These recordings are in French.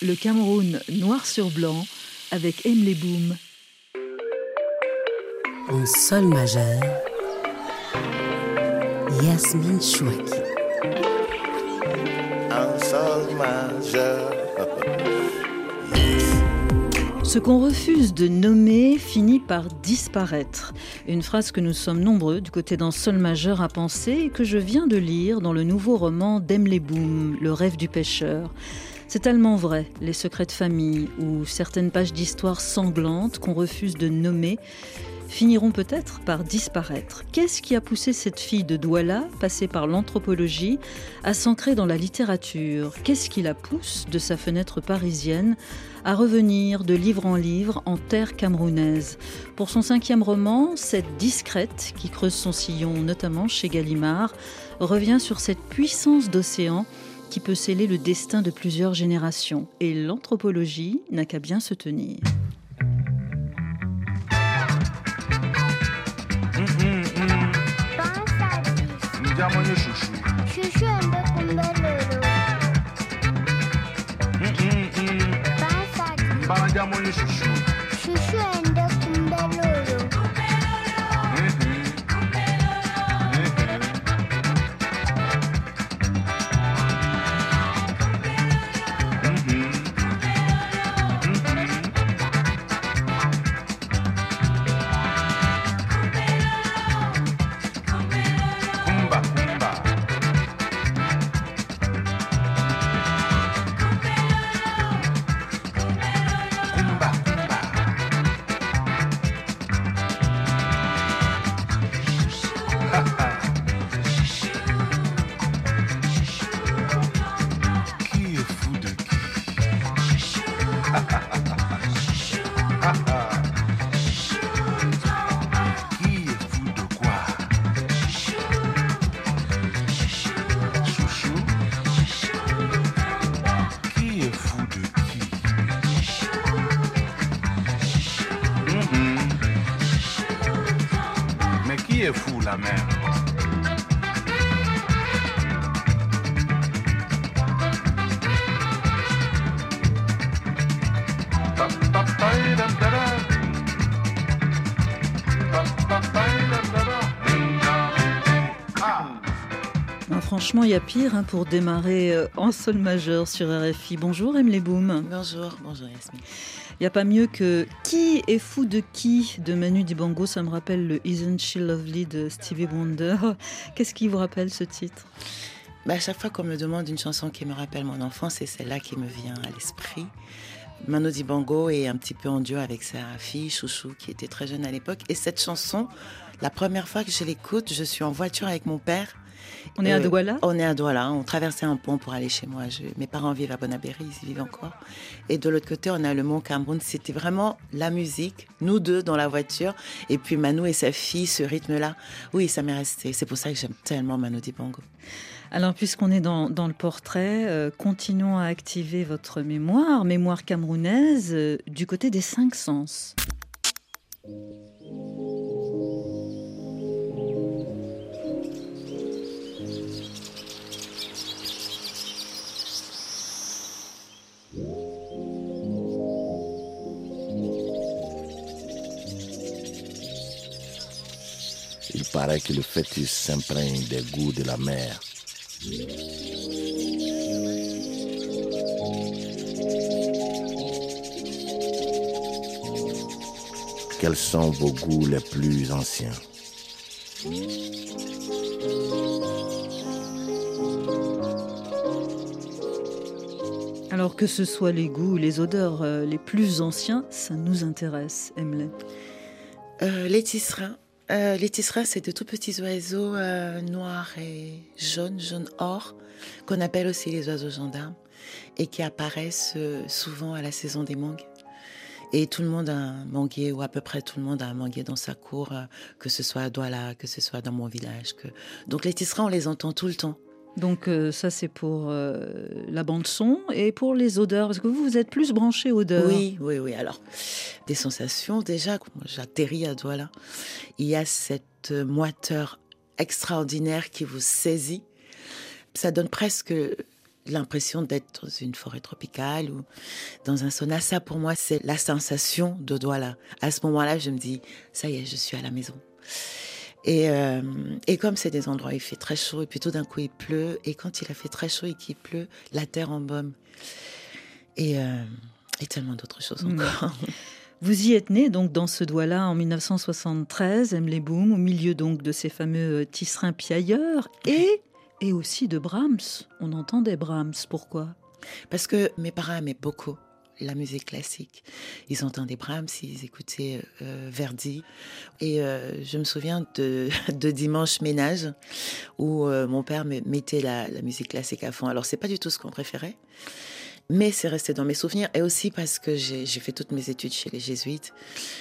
Le Cameroun noir sur blanc avec Emle Boum. En sol majeur, Yasmine Chouaki. En sol majeur. Ce qu'on refuse de nommer finit par disparaître. Une phrase que nous sommes nombreux du côté d'un sol majeur à penser et que je viens de lire dans le nouveau roman d'Emle Boum, Le rêve du pêcheur. C'est tellement vrai, les secrets de famille ou certaines pages d'histoire sanglantes qu'on refuse de nommer finiront peut-être par disparaître. Qu'est-ce qui a poussé cette fille de Douala, passée par l'anthropologie, à s'ancrer dans la littérature ? Qu'est-ce qui la pousse, de sa fenêtre parisienne, à revenir de livre en livre en terre camerounaise ? Pour son 5e roman, cette discrète, qui creuse son sillon notamment chez Gallimard, revient sur cette puissance d'océan qui peut sceller le destin de plusieurs générations. Et l'anthropologie n'a qu'à bien se tenir. Jamoni chouchou. Chouchou ende kumbelelo. Pansadi. Bana jamoni chouchou. Chouchou ende kumbelelo. Qui est fou, la mère? Franchement, il y a pire pour démarrer en sol majeur sur RFI. Bonjour Emle Boum. Bonjour Yasmine. Il n'y a pas mieux que Qui est fou de qui de Manu Dibango. Ça me rappelle le Isn't She Lovely de Stevie Wonder. Qu'est-ce qui vous rappelle ce titre ? À chaque fois qu'on me demande une chanson qui me rappelle mon enfance, c'est celle-là qui me vient à l'esprit. Manu Dibango est un petit peu en duo avec sa fille Chouchou qui était très jeune à l'époque. Et cette chanson, la première fois que je l'écoute, je suis en voiture avec mon père. On est à Douala ? On est à Douala. On traversait un pont pour aller chez moi. Mes parents vivent à Bonabéry, ils y vivent encore. Et de l'autre côté, on a le mont Cameroun. C'était vraiment la musique, nous deux dans la voiture. Et puis Manu et sa fille, ce rythme-là. Oui, ça m'est resté. C'est pour ça que j'aime tellement Manu Dibango. Alors, puisqu'on est dans le portrait, continuons à activer votre mémoire camerounaise, du côté des 5 sens. Il paraît que le fœtus s'imprègne des goûts de la mer. Quels sont vos goûts les plus anciens? Alors que ce soit les goûts ou les odeurs les plus anciens, ça nous intéresse, Emle. Les tisserins. Les tisserins, c'est de tout petits oiseaux noirs et jaune or, qu'on appelle aussi les oiseaux gendarmes, et qui apparaissent souvent à la saison des mangues. Et tout le monde a un manguier, ou à peu près tout le monde a un manguier dans sa cour, que ce soit à Douala, que ce soit dans mon village. Donc les tisserins, on les entend tout le temps. Donc ça, c'est pour la bande-son et pour les odeurs. Parce que vous êtes plus branché odeurs. Oui. Alors, des sensations, déjà, quand j'atterris à Douala, il y a cette moiteur extraordinaire qui vous saisit. Ça donne presque l'impression d'être dans une forêt tropicale ou dans un sauna. Ça, pour moi, c'est la sensation de Douala. À ce moment-là, je me dis, ça y est, je suis à la maison. Et comme c'est des endroits où il fait très chaud et puis tout d'un coup il pleut, et quand il a fait très chaud et qu'il pleut, la terre embaume. Et tellement d'autres choses encore. Vous y êtes né donc dans ce Douala en 1973, M'Leboum, au milieu donc de ces fameux tisserands piailleurs et aussi de Brahms. On entendait Brahms, pourquoi ? Parce que mes parents aimaient beaucoup la musique classique. Ils entendaient Brahms, ils écoutaient Verdi. Et je me souviens de dimanche ménage où mon père mettait la musique classique à fond. Alors, c'est pas du tout ce qu'on préférait, mais c'est resté dans mes souvenirs. Et aussi parce que j'ai fait toutes mes études chez les jésuites.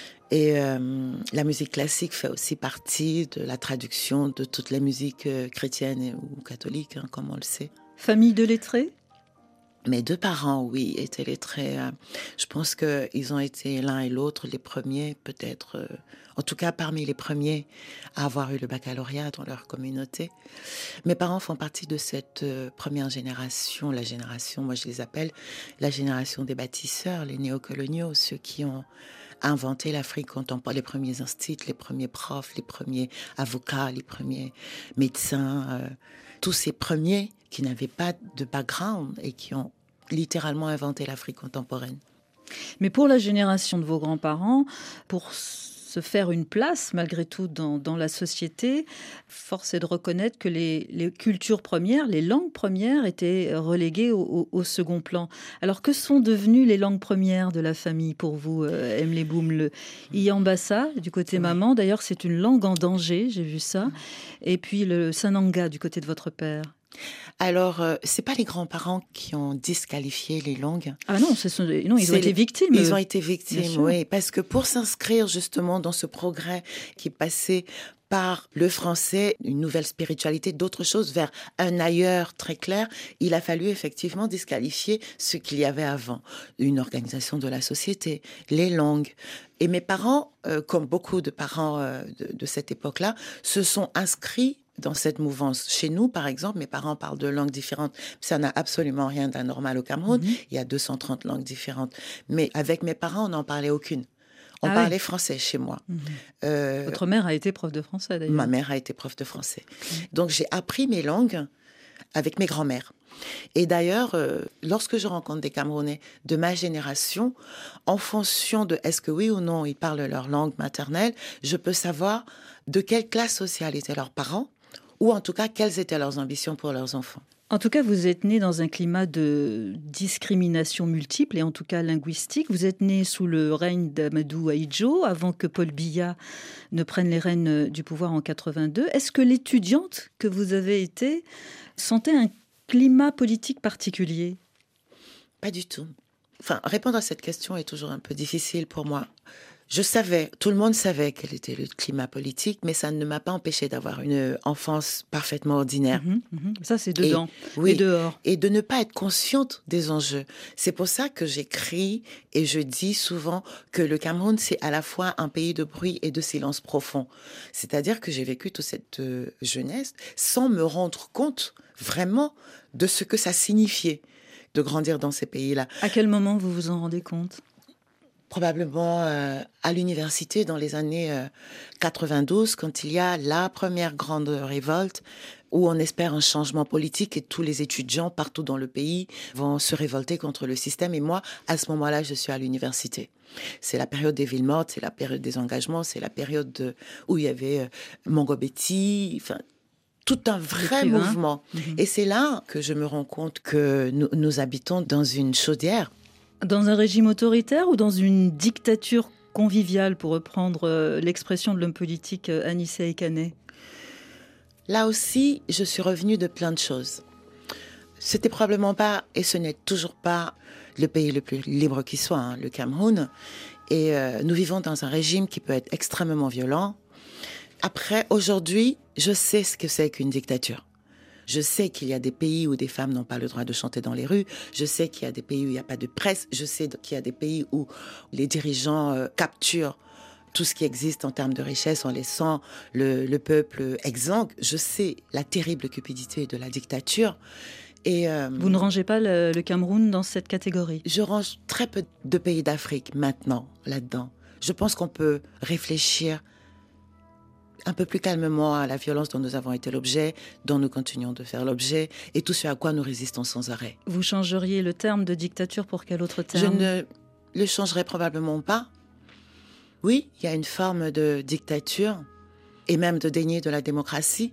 Et la musique classique fait aussi partie de la traduction de toute la musique chrétienne ou catholique, hein, comme on le sait. Famille de lettrés ? Mes deux parents, oui, étaient lettrés. Je pense qu'ils ont été l'un et l'autre les premiers, peut-être, en tout cas parmi les premiers à avoir eu le baccalauréat dans leur communauté. Mes parents font partie de cette première génération, la génération, moi je les appelle, la génération des bâtisseurs, les néocoloniaux, ceux qui ont inventé l'Afrique contemporaine, les premiers instituts, les premiers profs, les premiers avocats, les premiers médecins, tous ces premiers qui n'avaient pas de background et qui ont littéralement inventé l'Afrique contemporaine. Mais pour la génération de vos grands-parents, pour se faire une place, malgré tout, dans la société, force est de reconnaître que les cultures premières, les langues premières étaient reléguées au second plan. Alors, que sont devenues les langues premières de la famille pour vous, M'Leboum ? Le Iyambassa, du côté maman, d'ailleurs, c'est une langue en danger, j'ai vu ça. Et puis le Sananga, du côté de votre père. Alors, c'est pas les grands-parents qui ont disqualifié les langues. Ah non, ils ont été victimes. Ils ont été victimes, oui. Parce que pour s'inscrire justement dans ce progrès qui passait par le français, une nouvelle spiritualité, d'autres choses, vers un ailleurs très clair, il a fallu effectivement disqualifier ce qu'il y avait avant. Une organisation de la société, les langues. Et mes parents, comme beaucoup de parents de cette époque-là, se sont inscrits dans cette mouvance. Chez nous, par exemple, mes parents parlent de langues différentes. Ça n'a absolument rien d'anormal au Cameroun. Il y a 230 langues différentes. Mais avec mes parents, on n'en parlait aucune. On parlait français chez moi. Votre mère a été prof de français, d'ailleurs. Ma mère a été prof de français. Donc, j'ai appris mes langues avec mes grands-mères. Et d'ailleurs, lorsque je rencontre des Camerounais de ma génération, en fonction de est-ce que oui ou non ils parlent leur langue maternelle, je peux savoir de quelle classe sociale étaient leurs parents, ou en tout cas, quelles étaient leurs ambitions pour leurs enfants. En tout cas, vous êtes né dans un climat de discrimination multiple et en tout cas linguistique. Vous êtes né sous le règne d'Amadou Ahidjo, avant que Paul Biya ne prenne les rênes du pouvoir en 82. Est-ce que l'étudiante que vous avez été sentait un climat politique particulier ? Pas du tout. Enfin, répondre à cette question est toujours un peu difficile pour moi. Je savais, tout le monde savait quel était le climat politique, mais ça ne m'a pas empêché d'avoir une enfance parfaitement ordinaire. Ça, c'est dedans et dehors. Et de ne pas être consciente des enjeux. C'est pour ça que j'écris et je dis souvent que le Cameroun, c'est à la fois un pays de bruit et de silence profond. C'est-à-dire que j'ai vécu toute cette jeunesse sans me rendre compte vraiment de ce que ça signifiait de grandir dans ces pays-là. À quel moment vous vous en rendez compte ? Probablement à l'université dans les années 92, quand il y a la première grande révolte, où on espère un changement politique et tous les étudiants partout dans le pays vont se révolter contre le système. Et moi, à ce moment-là, je suis à l'université. C'est la période des villes mortes, c'est la période des engagements, c'est la période où il y avait Mongo Betty, enfin, tout un vrai mouvement. Et c'est là que je me rends compte que nous habitons dans une chaudière. Dans un régime autoritaire ou dans une dictature conviviale, pour reprendre l'expression de l'homme politique Anissé Ekané ? Là aussi, je suis revenue de plein de choses. C'était probablement pas, et ce n'est toujours pas, le pays le plus libre qui soit, hein, le Cameroun. Et nous vivons dans un régime qui peut être extrêmement violent. Après, aujourd'hui, je sais ce que c'est qu'une dictature. Je sais qu'il y a des pays où des femmes n'ont pas le droit de chanter dans les rues. Je sais qu'il y a des pays où il n'y a pas de presse. Je sais qu'il y a des pays où les dirigeants capturent tout ce qui existe en termes de richesse en laissant le peuple exsangue. Je sais la terrible cupidité de la dictature. Et Vous ne rangez pas le Cameroun dans cette catégorie? je range très peu de pays d'Afrique maintenant là-dedans. Je pense qu'on peut réfléchir un peu plus calmement à la violence dont nous avons été l'objet, dont nous continuons de faire l'objet, et tout ce à quoi nous résistons sans arrêt. Vous changeriez le terme de dictature pour quel autre Je terme? ne le changerai probablement pas. Oui, il y a une forme de dictature, et même de déni de la démocratie.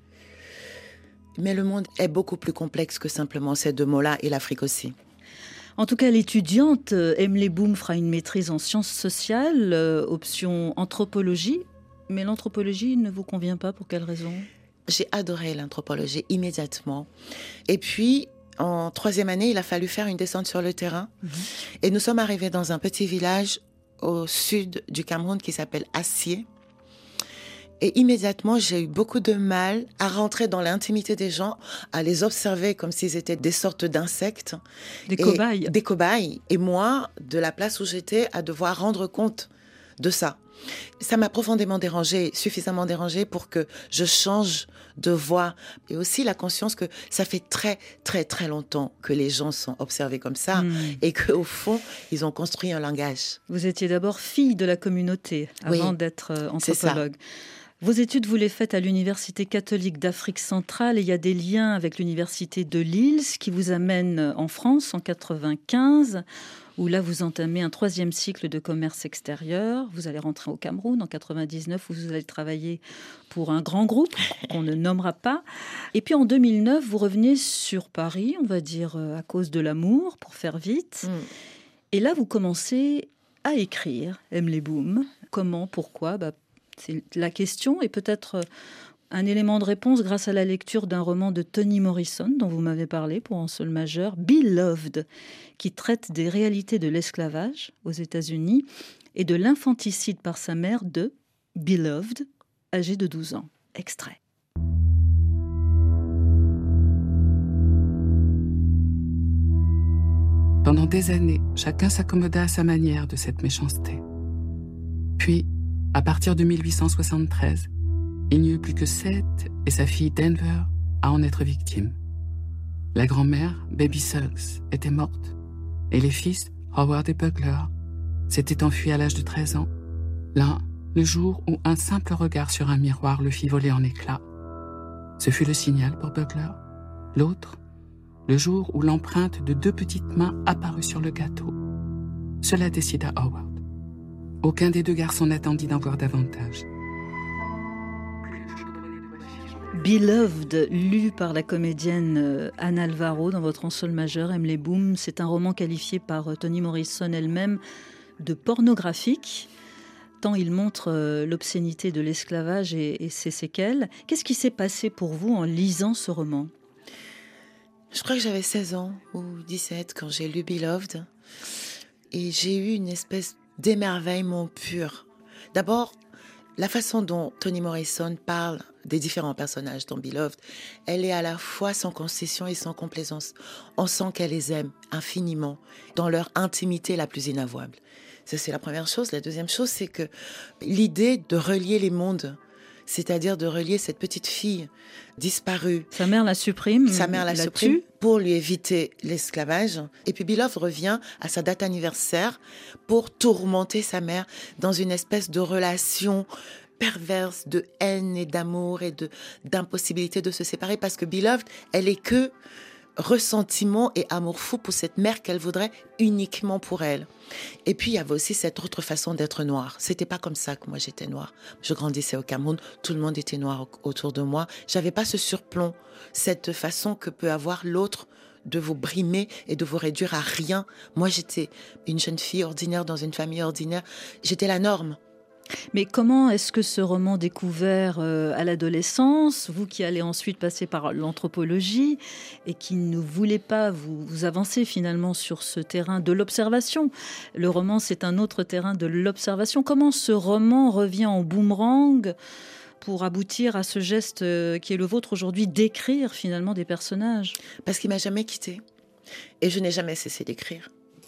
Mais le monde est beaucoup plus complexe que simplement ces deux mots-là, et l'Afrique aussi. En tout cas, l'étudiante Emily Boom fera une maîtrise en sciences sociales, option anthropologie. Mais l'anthropologie ne vous convient pas, pour quelle raison? J'ai adoré l'anthropologie immédiatement. Et puis, en 3e année, il a fallu faire une descente sur le terrain. Et nous sommes arrivés dans un petit village au sud du Cameroun qui s'appelle Assié. Et immédiatement, j'ai eu beaucoup de mal à rentrer dans l'intimité des gens, à les observer comme s'ils étaient des sortes d'insectes. Des cobayes. Des cobayes. Et moi, de la place où j'étais, à devoir rendre compte de ça. Ça m'a profondément dérangée, suffisamment dérangée pour que je change de voix. Et aussi la conscience que ça fait très, très, très longtemps que les gens sont observés comme ça et qu'au fond, ils ont construit un langage. Vous étiez d'abord fille de la communauté avant d'être c'est ça. anthropologue. Vos études, vous les faites à l'Université catholique d'Afrique centrale et il y a des liens avec l'Université de Lille, ce qui vous amène en France en 95, où là vous entamez un 3e cycle de commerce extérieur. Vous allez rentrer au Cameroun en 99, où vous allez travailler pour un grand groupe qu'on ne nommera pas. Et puis en 2009, vous revenez sur Paris, on va dire à cause de l'amour, pour faire vite. Et là, vous commencez à écrire, Emily Boom. Comment, pourquoi? C'est la question, et peut-être un élément de réponse grâce à la lecture d'un roman de Toni Morrison, dont vous m'avez parlé pour un sol majeur, Beloved, qui traite des réalités de l'esclavage aux États-Unis et de l'infanticide par sa mère de Beloved, âgée de 12 ans. Extrait. Pendant des années, chacun s'accommoda à sa manière de cette méchanceté. Puis, à partir de 1873, il n'y eut plus que Seth et sa fille Denver à en être victimes. La grand-mère, Baby Suggs, était morte, et les fils, Howard et Bugler, s'étaient enfuis à l'âge de 13 ans. L'un, le jour où un simple regard sur un miroir le fit voler en éclats. Ce fut le signal pour Bugler. L'autre, le jour où l'empreinte de 2 petites mains apparut sur le gâteau. Cela décida Howard. Aucun des 2 garçons n'attendit d'en voir davantage. Beloved, lu par la comédienne Anne Alvaro dans votre ensemble majeur, Emily Boom, c'est un roman qualifié par Toni Morrison elle-même de pornographique, tant il montre l'obscénité de l'esclavage et ses séquelles. Qu'est-ce qui s'est passé pour vous en lisant ce roman? Je crois que j'avais 16 ans ou 17 quand j'ai lu Beloved. Et j'ai eu une espèce d'émerveillement pur. D'abord, la façon dont Toni Morrison parle des différents personnages dans Beloved, elle est à la fois sans concession et sans complaisance. On sent qu'elle les aime infiniment, dans leur intimité la plus inavouable. Ça, c'est la première chose. La deuxième chose, c'est que l'idée de relier les mondes, c'est-à-dire de relier cette petite fille disparue. Sa mère la supprime. Sa mère la supprime tue pour lui éviter l'esclavage. Et puis Beloved revient à sa date anniversaire pour tourmenter sa mère dans une espèce de relation perverse de haine et d'amour et d'impossibilité de se séparer, parce que Beloved, elle est que ressentiment et amour fou pour cette mère qu'elle voudrait uniquement pour elle. Et puis il y avait aussi cette autre façon d'être noire. C'était pas comme ça que moi j'étais noire. Je grandissais au Cameroun, tout le monde était noir autour de moi. J'avais pas ce surplomb, cette façon que peut avoir l'autre de vous brimer et de vous réduire à rien. Moi j'étais une jeune fille ordinaire dans une famille ordinaire. J'étais la norme. Mais comment est-ce que ce roman découvert à l'adolescence, vous qui allez ensuite passer par l'anthropologie et qui ne voulez pas vous avancer finalement sur ce terrain de l'observation, le roman c'est un autre terrain de l'observation, comment ce roman revient en boomerang pour aboutir à ce geste qui est le vôtre aujourd'hui, d'écrire finalement des personnages? Parce qu'il m'a jamais quittée et je n'ai jamais cessé d'écrire.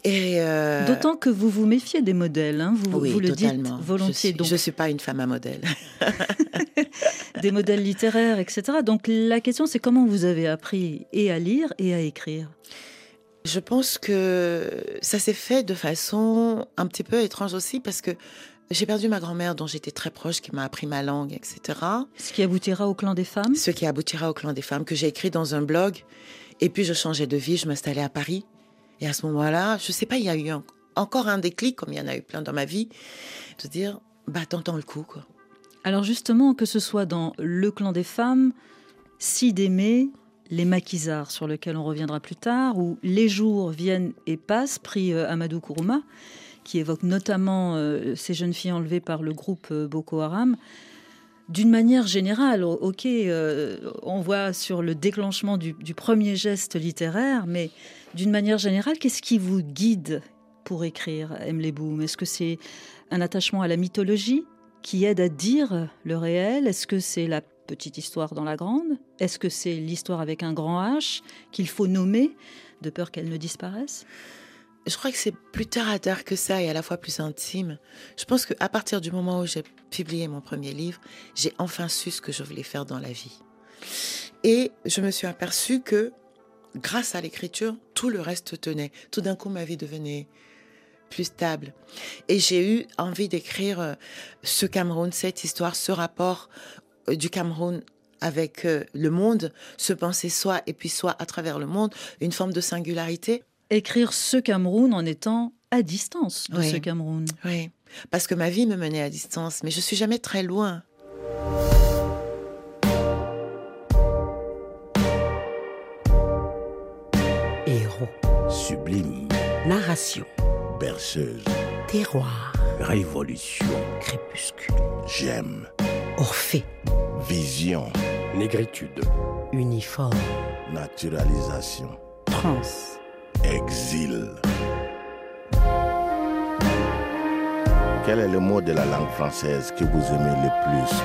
Et D'autant que vous vous méfiez des modèles, hein, vous le totalement. dites volontiers. Je ne suis pas une femme à modèle. Des modèles littéraires, etc. Donc la question, c'est comment vous avez appris et à lire et à écrire? Je pense que ça s'est fait de façon un petit peu étrange aussi parce que j'ai perdu ma grand-mère dont j'étais très proche, qui m'a appris ma langue, etc. Ce qui aboutira au Clan des femmes? Ce qui aboutira au Clan des femmes, que j'ai écrit dans un blog. Et puis je changeais de vie, je m'installais à Paris. Et à ce moment-là, je ne sais pas, il y a eu encore un déclic, comme il y en a eu plein dans ma vie, de dire, t'entends le coup, quoi. Alors justement, que ce soit dans Le Clan des femmes, Si d'aimer, Les Maquisards, sur lequel on reviendra plus tard, ou Les jours viennent et passent, prix Amadou Kourouma, qui évoque notamment ces jeunes filles enlevées par le groupe Boko Haram. D'une manière générale, on voit sur le déclenchement du premier geste littéraire, mais d'une manière générale, qu'est-ce qui vous guide pour écrire, Emily Boom? Est-ce que c'est un attachement à la mythologie qui aide à dire le réel? Est-ce que c'est la petite histoire dans la grande? Est-ce que c'est l'histoire avec un grand H qu'il faut nommer, de peur qu'elle ne disparaisse? Je crois que c'est plus terre à terre que ça et à la fois plus intime. Je pense qu'à partir du moment où j'ai publié mon premier livre, j'ai enfin su ce que je voulais faire dans la vie. Et je me suis aperçue que grâce à l'écriture, tout le reste tenait. Tout d'un coup, ma vie devenait plus stable. Et j'ai eu envie d'écrire ce Cameroun, cette histoire, ce rapport du Cameroun avec le monde, se penser soi et puis soi à travers le monde, une forme de singularité. Écrire ce Cameroun en étant à distance de Oui. ce Cameroun. Oui, parce que ma vie me menait à distance, mais je suis jamais très loin. Héros, Sublime, narration, berceuse, terroir, révolution, crépuscule, j'aime, Orphée, vision, Négritude. uniforme, naturalisation, trans, exil. Quel est le mot de la langue française que vous aimez le plus?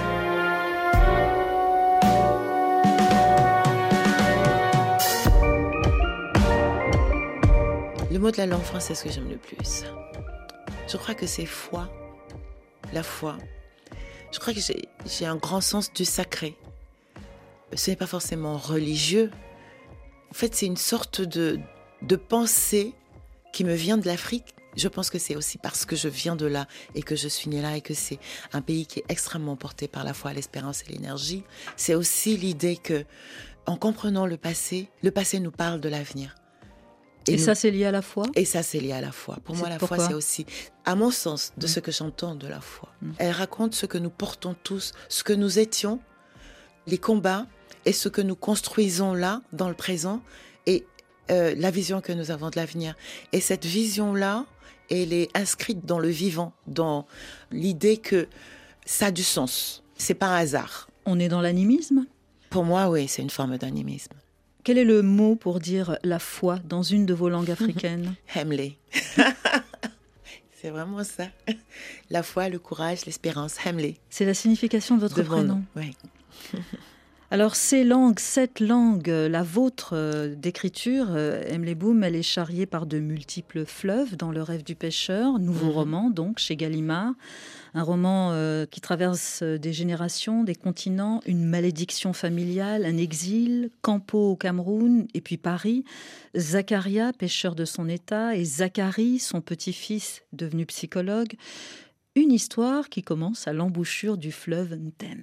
Le mot de la langue française que j'aime le plus, je crois que c'est foi, la foi. Je crois que j'ai un grand sens du sacré. Ce n'est pas forcément religieux. En fait, c'est une sorte de pensée qui me vient de l'Afrique. Je pense que c'est aussi parce que je viens de là et que je suis née là et que c'est un pays qui est extrêmement porté par la foi, l'espérance et l'énergie. C'est aussi l'idée que, en comprenant le passé nous parle de l'avenir. Et ça, c'est lié à la foi? Et ça, c'est lié à la foi. Pour moi, la foi, c'est aussi, à mon sens, de ce que j'entends de la foi. Elle raconte ce que nous portons tous, ce que nous étions, les combats et ce que nous construisons là, dans le présent, et la vision que nous avons de l'avenir. Et cette vision-là, elle est inscrite dans le vivant, dans l'idée que ça a du sens. C'est pas un hasard. On est dans l'animisme? Pour moi, oui, c'est une forme d'animisme. Quel est le mot pour dire la foi dans une de vos langues africaines? Hemley. C'est vraiment ça. La foi, le courage, l'espérance. Hemley. C'est la signification de votre prénom. Oui. Alors cette langue, la vôtre d'écriture, Emily Boom, elle est charriée par de multiples fleuves dans Le Rêve du pêcheur, nouveau roman donc chez Gallimard, un roman qui traverse des générations, des continents, une malédiction familiale, un exil, Campo au Cameroun et puis Paris, Zacharia, pêcheur de son état, et Zacharie, son petit-fils devenu psychologue, une histoire qui commence à l'embouchure du fleuve Ntem.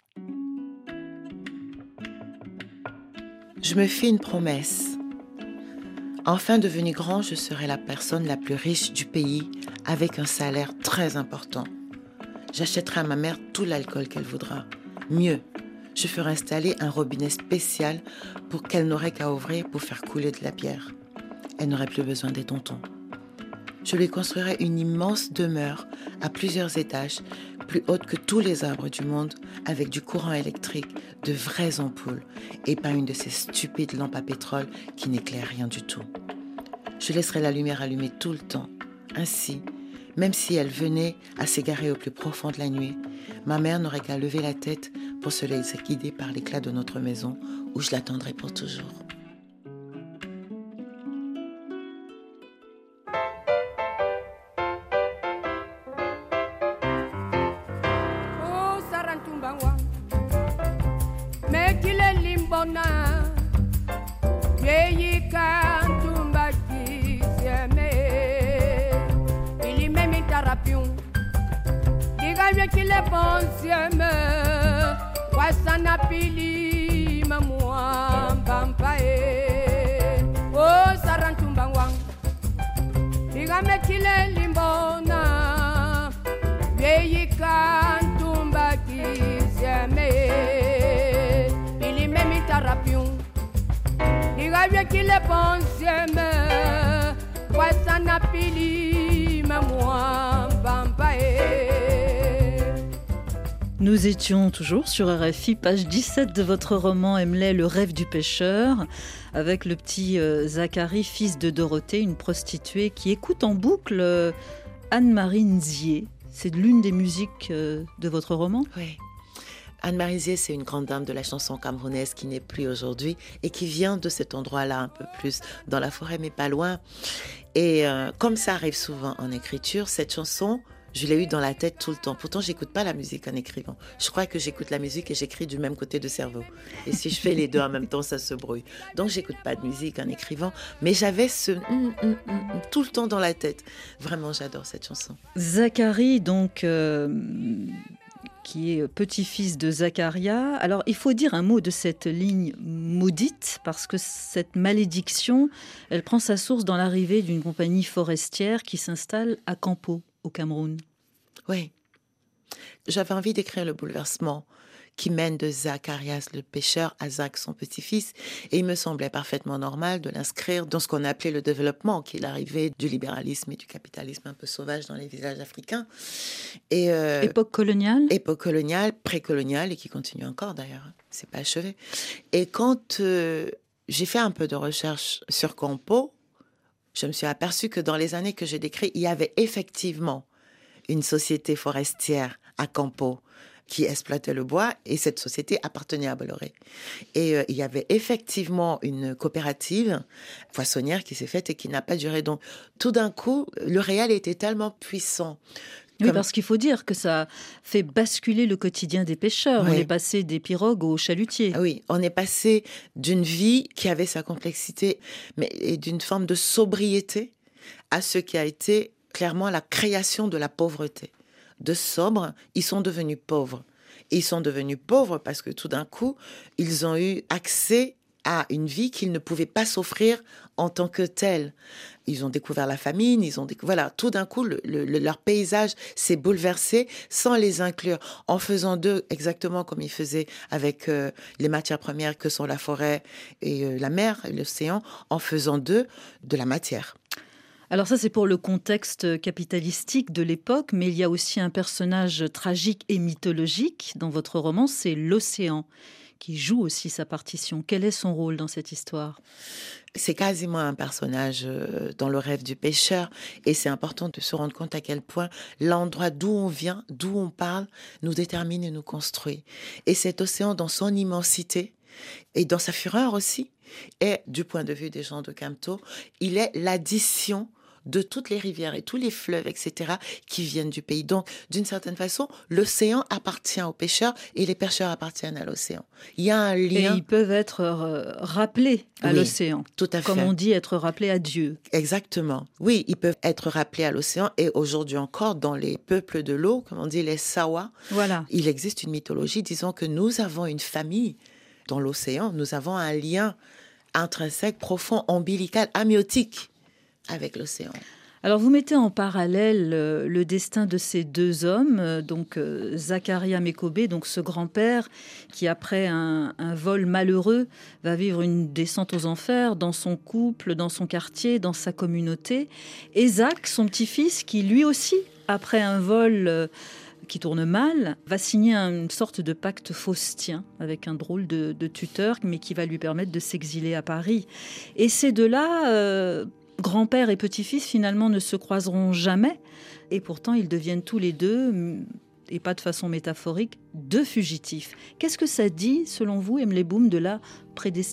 Je me fais une promesse. Enfin devenu grand, je serai la personne la plus riche du pays avec un salaire très important. J'achèterai à ma mère tout l'alcool qu'elle voudra. Mieux, je ferai installer un robinet spécial pour qu'elle n'aurait qu'à ouvrir pour faire couler de la bière. Elle n'aurait plus besoin des tontons. Je lui construirai une immense demeure à plusieurs étages, plus haute que tous les arbres du monde, avec du courant électrique, de vraies ampoules, et pas une de ces stupides lampes à pétrole qui n'éclairent rien du tout. Je laisserai la lumière allumée tout le temps. Ainsi, même si elle venait à s'égarer au plus profond de la nuit, ma mère n'aurait qu'à lever la tête pour se laisser guider par l'éclat de notre maison, où je l'attendrai pour toujours. Ligavye kile bonsieme Wasana pili Mamwamba mpae O sarantumba wang Ligame kile limbona Vieyi kantumba kizieme Pili memi tarapion Ligavye kile bonsieme Wasana pili Mamwamba mpae. Nous étions toujours sur RFI, page 17 de votre roman Emley, Le rêve du pêcheur, avec le petit Zacharie, fils de Dorothée, une prostituée qui écoute en boucle Anne-Marie Nzier. C'est l'une des musiques de votre roman ? Oui. Anne-Marie Nzier, c'est une grande dame de la chanson camerounaise qui n'est plus aujourd'hui et qui vient de cet endroit-là, un peu plus dans la forêt, mais pas loin. Et comme ça arrive souvent en écriture, cette chanson, je l'ai eue dans la tête tout le temps. Pourtant, j'écoute pas la musique en écrivant. Je crois que j'écoute la musique et j'écris du même côté du cerveau. Et si je fais les deux en même temps, ça se brouille. Donc, j'écoute pas de musique en écrivant, mais j'avais ce tout le temps dans la tête. Vraiment, j'adore cette chanson. Zacharie, donc, qui est petit-fils de Zacharia. Alors, il faut dire un mot de cette ligne maudite, parce que cette malédiction, elle prend sa source dans l'arrivée d'une compagnie forestière qui s'installe à Campo, au Cameroun. Oui. J'avais envie d'écrire le bouleversement qui mène de Zacharias le pêcheur à Zach son petit-fils, et il me semblait parfaitement normal de l'inscrire dans ce qu'on appelait le développement, qui est l'arrivée du libéralisme et du capitalisme un peu sauvage dans les villages africains. Et, époque coloniale ? Époque coloniale, précoloniale, et qui continue encore d'ailleurs, c'est pas achevé. Et quand j'ai fait un peu de recherche sur Campo, je me suis aperçue que dans les années que j'ai décrites, il y avait effectivement une société forestière à Campo qui exploitait le bois, et cette société appartenait à Bolloré. Et il y avait effectivement une coopérative poissonnière qui s'est faite et qui n'a pas duré. Donc, tout d'un coup, le réel était tellement puissant. Oui, parce qu'il faut dire que ça fait basculer le quotidien des pêcheurs. Oui. On est passé des pirogues aux chalutiers. Oui, on est passé d'une vie qui avait sa complexité, et d'une forme de sobriété à ce qui a été clairement la création de la pauvreté. De sobres, ils sont devenus pauvres. Et ils sont devenus pauvres parce que tout d'un coup, ils ont eu accès à une vie qu'ils ne pouvaient pas s'offrir en tant que telle. Ils ont découvert la famine, voilà, tout d'un coup, leur paysage s'est bouleversé sans les inclure, en faisant d'eux exactement comme ils faisaient avec les matières premières que sont la forêt et la mer, l'océan, en faisant d'eux de la matière. Alors ça, c'est pour le contexte capitalistique de l'époque, mais il y a aussi un personnage tragique et mythologique dans votre roman, c'est l'océan, qui joue aussi sa partition. Quel est son rôle dans cette histoire ? C'est quasiment un personnage dans le rêve du pêcheur, et c'est important de se rendre compte à quel point l'endroit d'où on vient, d'où on parle, nous détermine et nous construit. Et cet océan, dans son immensité, et dans sa fureur aussi, est, du point de vue des gens de Camto, il est l'addition de toutes les rivières et tous les fleuves, etc., qui viennent du pays. Donc, d'une certaine façon, l'océan appartient aux pêcheurs et les pêcheurs appartiennent à l'océan. Il y a un lien. Et ils peuvent être rappelés à l'océan. Tout à fait. Comme on dit, être rappelés à Dieu. Exactement. Oui, ils peuvent être rappelés à l'océan, et aujourd'hui encore, dans les peuples de l'eau, comme on dit les Sawa, voilà. Il existe une mythologie disant que nous avons une famille dans l'océan, nous avons un lien intrinsèque, profond, ombilical, amniotique avec l'océan. Alors vous mettez en parallèle le destin de ces deux hommes, donc Zacharia Mekobe, donc ce grand-père qui après un vol malheureux va vivre une descente aux enfers dans son couple, dans son quartier, dans sa communauté, et Zach, son petit-fils, qui lui aussi, après un vol qui tourne mal, va signer une sorte de pacte faustien avec un drôle de tuteur, mais qui va lui permettre de s'exiler à Paris. Et ces deux-là, grand-père et petit-fils, finalement, ne se croiseront jamais. Et pourtant, ils deviennent tous les deux, et pas de façon métaphorique, deux fugitifs. Qu'est-ce que ça dit, selon vous, Emley Boum, de la prédestination ?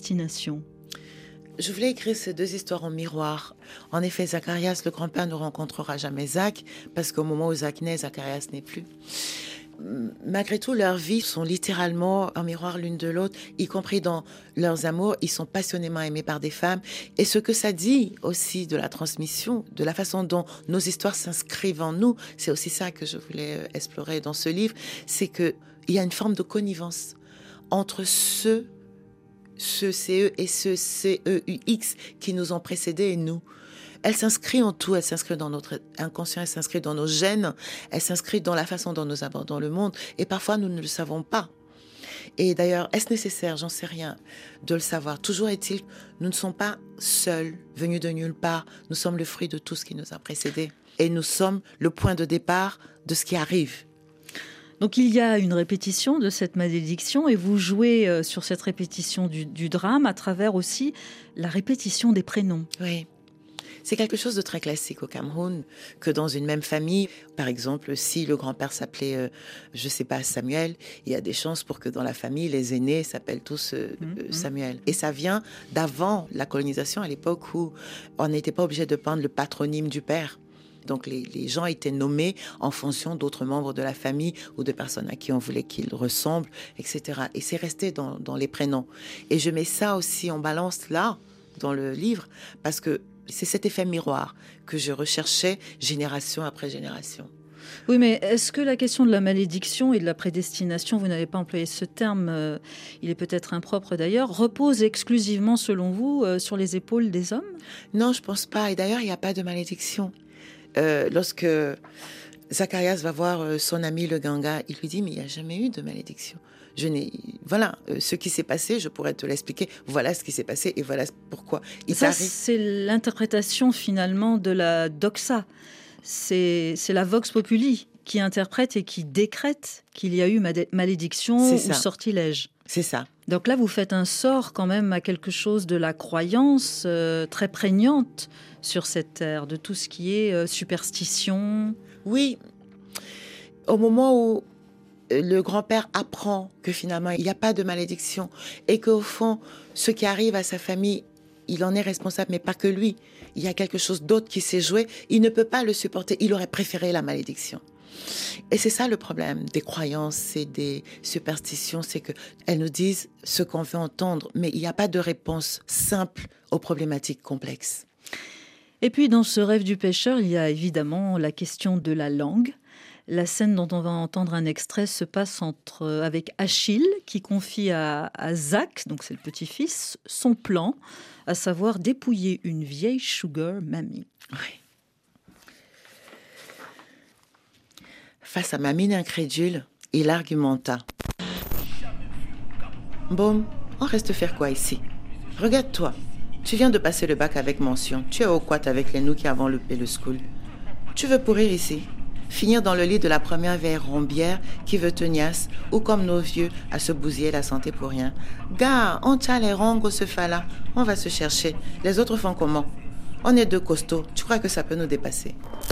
Je voulais écrire ces deux histoires en miroir. En effet, Zacharias, le grand-père, ne rencontrera jamais Zach, parce qu'au moment où Zach naît, Zacharias n'est plus. malgré tout, leurs vies sont littéralement un miroir l'une de l'autre, y compris dans leurs amours. Ils sont passionnément aimés par des femmes. Et ce que ça dit aussi de la transmission, de la façon dont nos histoires s'inscrivent en nous, c'est aussi ça que je voulais explorer dans ce livre, c'est qu'il y a une forme de connivence entre ce CE et ce CEUX qui nous ont précédés et nous. Elle s'inscrit en tout, elle s'inscrit dans notre inconscient, elle s'inscrit dans nos gènes, elle s'inscrit dans la façon dont nous abordons le monde. Et parfois, nous ne le savons pas. Et d'ailleurs, est-ce nécessaire, j'en sais rien, de le savoir. Toujours est-il, nous ne sommes pas seuls, venus de nulle part. Nous sommes le fruit de tout ce qui nous a précédés. Et nous sommes le point de départ de ce qui arrive. Donc il y a une répétition de cette malédiction et vous jouez sur cette répétition du drame à travers aussi la répétition des prénoms. Oui. C'est quelque chose de très classique au Cameroun, que dans une même famille, par exemple, si le grand-père s'appelait, je ne sais pas, Samuel, il y a des chances pour que dans la famille, les aînés s'appellent tous Samuel. Et ça vient d'avant la colonisation, à l'époque où on n'était pas obligé de prendre le patronyme du père. Donc les gens étaient nommés en fonction d'autres membres de la famille ou de personnes à qui on voulait qu'ils ressemblent, etc. Et c'est resté dans les prénoms. Et je mets ça aussi en balance là, dans le livre, parce que c'est cet effet miroir que je recherchais génération après génération. Oui, mais est-ce que la question de la malédiction et de la prédestination, vous n'avez pas employé ce terme, il est peut-être impropre d'ailleurs, repose exclusivement, selon vous, sur les épaules des hommes ? Non, je pense pas. Et d'ailleurs, il n'y a pas de malédiction. Lorsque Zacharias va voir son ami le Ganga, il lui dit, mais il n'y a jamais eu de malédiction. Voilà, ce qui s'est passé, je pourrais te l'expliquer. Voilà ce qui s'est passé et voilà pourquoi. C'est l'interprétation finalement de la doxa. C'est la vox populi qui interprète et qui décrète qu'il y a eu malédiction ou sortilège. C'est ça. Donc là, vous faites un sort quand même à quelque chose de la croyance très prégnante sur cette terre, de tout ce qui est superstition. Oui, au moment où le grand-père apprend que finalement, il n'y a pas de malédiction et qu'au fond, ce qui arrive à sa famille, il en est responsable, mais pas que lui. Il y a quelque chose d'autre qui s'est joué. Il ne peut pas le supporter. Il aurait préféré la malédiction. Et c'est ça le problème des croyances et des superstitions, c'est qu'elles nous disent ce qu'on veut entendre, mais il n'y a pas de réponse simple aux problématiques complexes. Et puis, dans ce rêve du pêcheur, il y a évidemment la question de la langue. La scène dont on va entendre un extrait se passe avec Achille, qui confie à Zach, donc c'est le petit-fils, son plan, à savoir dépouiller une vieille sugar mamie. Oui. Face à ma mine incrédule, il argumenta. Bon, on reste faire quoi ici? Regarde-toi, tu viens de passer le bac avec mention. Tu es au quat avec les nous qui avons loupé le school. Tu veux pourrir ici? Finir dans le lit de la première vieille rombière qui veut tenace, ou comme nos vieux, à se bousiller la santé pour rien. Gars, on tient les rongs ce fa-là. On va se chercher. Les autres font comment? On est deux costauds. Tu crois que ça peut nous dépasser?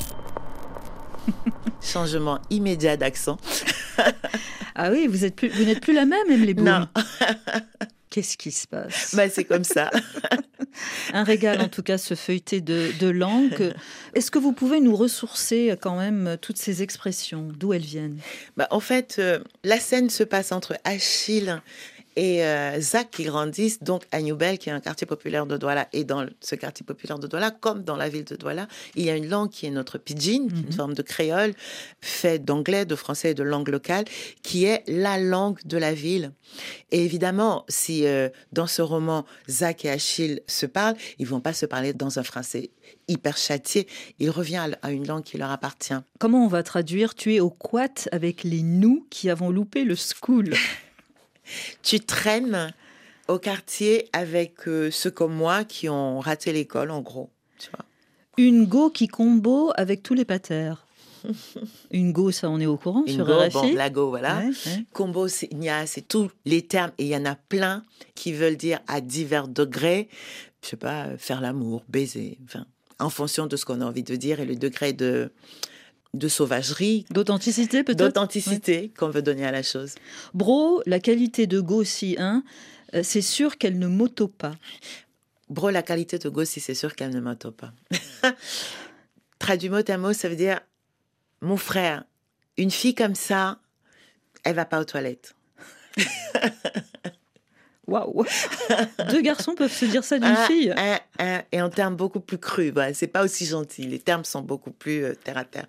Changement immédiat d'accent. Ah oui, vous n'êtes plus la même, Emily Boom. Non. Qu'est-ce qui se passe? C'est comme ça. Un régal, en tout cas, ce feuilleté de langue. Est-ce que vous pouvez nous ressourcer quand même toutes ces expressions, d'où elles viennent? En fait, la scène se passe entre Achille et Zach qui grandissent donc à Newbel, qui est un quartier populaire de Douala. Et dans ce quartier populaire de Douala, comme dans la ville de Douala, il y a une langue qui est notre pidgin, une forme de créole, faite d'anglais, de français et de langue locale, qui est la langue de la ville. Et évidemment, si dans ce roman, Zach et Achille se parlent, ils vont pas se parler dans un français hyper châtié. Il revient à une langue qui leur appartient. Comment on va traduire « tu es au quat avec les nous qui avons loupé le school » Tu traînes au quartier avec ceux comme moi qui ont raté l'école, en gros. Tu vois. Une go qui combo avec tous les patères. Une go, ça on est au courant sur RFI. La go, voilà. Ouais. Combo, c'est tous les termes. Et il y en a plein qui veulent dire à divers degrés, je sais pas, faire l'amour, baiser, enfin, en fonction de ce qu'on a envie de dire et le degré de sauvagerie. D'authenticité peut-être. D'authenticité qu'on veut donner à la chose. Bro, la qualité de go si, c'est sûr qu'elle ne m'auto pas. Bro, la qualité de go si, c'est sûr qu'elle ne m'auto pas. Traduit mot à mot, ça veut dire, mon frère, une fille comme ça, Elle va pas aux toilettes. Waouh. 2 garçons peuvent se dire ça d'une fille. Et en termes beaucoup plus crus. Voilà, c'est pas aussi gentil. Les termes sont beaucoup plus terre à terre.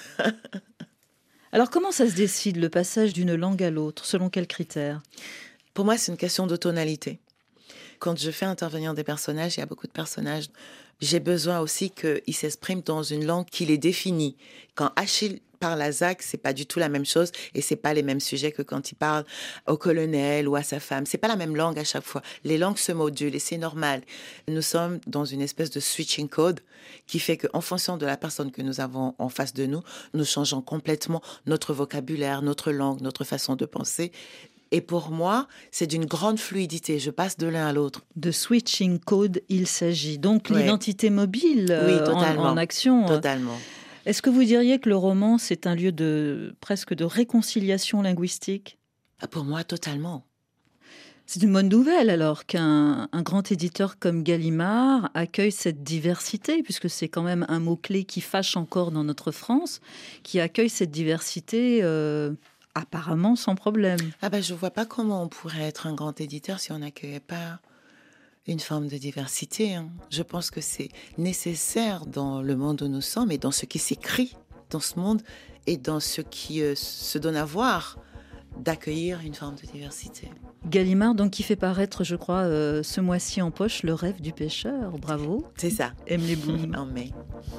Alors comment ça se décide, le passage d'une langue à l'autre? Selon quels critères? Pour moi, c'est une question de tonalité. Quand je fais intervenir des personnages, il y a beaucoup de personnages. J'ai besoin aussi qu'ils s'expriment dans une langue qui les définit. Quand Achille parle à Zach, c'est pas du tout la même chose et c'est pas les mêmes sujets que quand il parle au colonel ou à sa femme. C'est pas la même langue à chaque fois. Les langues se modulent et c'est normal. Nous sommes dans une espèce de switching code qui fait qu'en fonction de la personne que nous avons en face de nous, nous changeons complètement notre vocabulaire, notre langue, notre façon de penser. Et pour moi, c'est d'une grande fluidité. Je passe de l'un à l'autre. De switching code, il s'agit. Donc Ouais. l'identité mobile en action. Totalement. Est-ce que vous diriez que le roman, c'est un lieu presque de réconciliation linguistique? Pour moi, totalement. C'est une bonne nouvelle alors qu'un grand éditeur comme Gallimard accueille cette diversité, puisque c'est quand même un mot-clé qui fâche encore dans notre France, qui accueille cette diversité apparemment sans problème. Je vois pas comment on pourrait être un grand éditeur si on n'accueillait pas une forme de diversité. Je pense que c'est nécessaire dans le monde où nous sommes et dans ce qui s'écrit dans ce monde et dans ce qui se donne à voir, d'accueillir une forme de diversité. Gallimard, donc, qui fait paraître, je crois, ce mois-ci en poche, Le rêve du pêcheur. Bravo. C'est ça. Emily Bloom. En mai.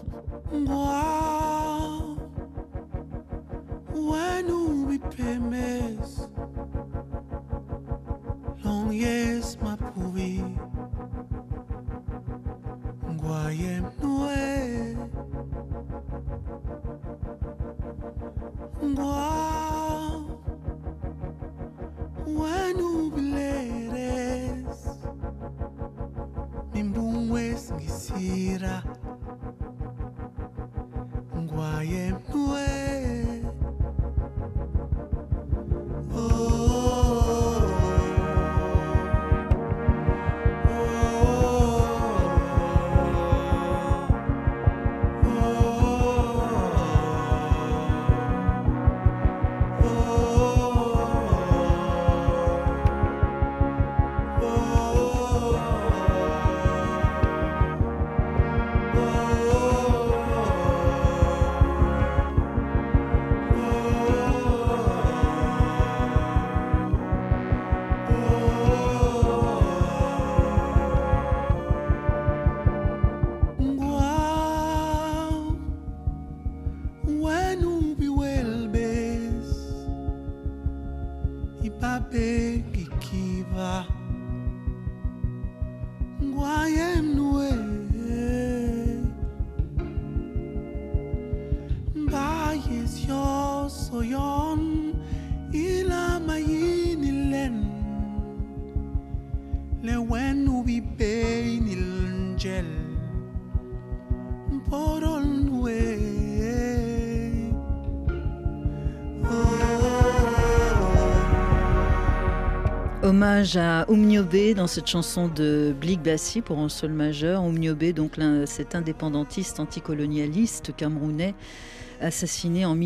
Hommage à Oumniobé dans cette chanson de Blik Bassi pour un sol majeur. Oumniobé, donc cet indépendantiste anticolonialiste camerounais assassiné en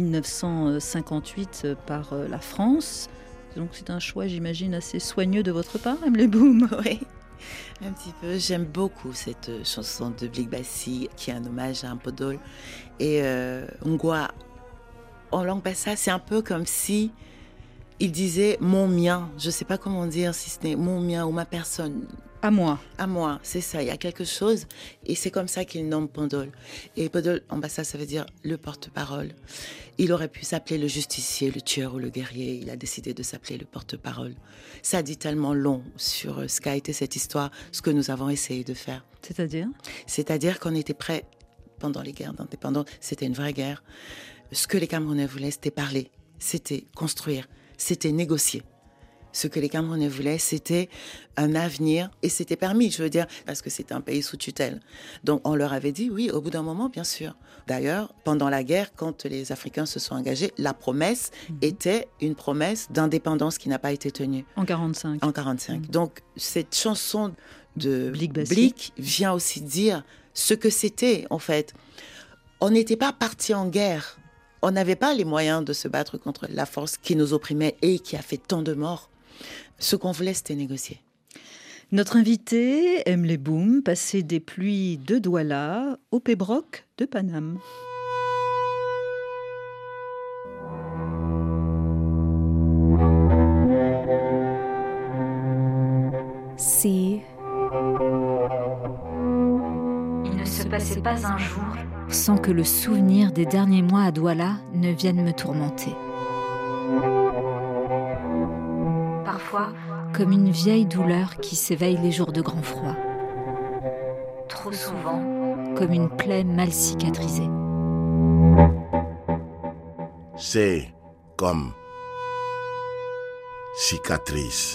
1958 par la France. Donc c'est un choix, j'imagine, assez soigneux de votre part, Emily Bloom. Oui, un petit peu. J'aime beaucoup cette chanson de Blik Bassi qui est un hommage à un podol. Et Ngwa, en langue bassa, c'est un peu comme si il disait mon mien. Je ne sais pas comment dire, si ce n'est mon mien ou ma personne. À moi. À moi, c'est ça. Il y a quelque chose. Et c'est comme ça qu'il nomme Pandol. Et Pandol, en bassa, ça veut dire le porte-parole. Il aurait pu s'appeler le justicier, le tueur ou le guerrier. Il a décidé de s'appeler le porte-parole. Ça dit tellement long sur ce qu'a été cette histoire, ce que nous avons essayé de faire. C'est-à-dire ? C'est-à-dire qu'on était prêts pendant les guerres d'indépendance. C'était une vraie guerre. Ce que les Camerounais voulaient, c'était parler. C'était construire. C'était négocier. Ce que les Camerounais voulaient, c'était un avenir, et c'était permis, je veux dire, parce que c'était un pays sous tutelle. Donc on leur avait dit oui, au bout d'un moment, bien sûr. D'ailleurs, pendant la guerre, quand les Africains se sont engagés, la promesse était une promesse d'indépendance qui n'a pas été tenue. En 1945. En 1945. Donc cette chanson de Blik vient aussi dire ce que c'était, en fait. On n'était pas partis en guerre On n'avait pas les moyens de se battre contre la force qui nous opprimait et qui a fait tant de morts. Ce qu'on voulait, c'était négocier. Notre invité aime les booms, passer des pluies de Douala au pébroc de Paname. Si il ne se passait pas un jour sans que le souvenir des derniers mois à Douala ne vienne me tourmenter. Parfois, comme une vieille douleur qui s'éveille les jours de grand froid. Trop souvent, comme une plaie mal cicatrisée. C'est comme cicatrice.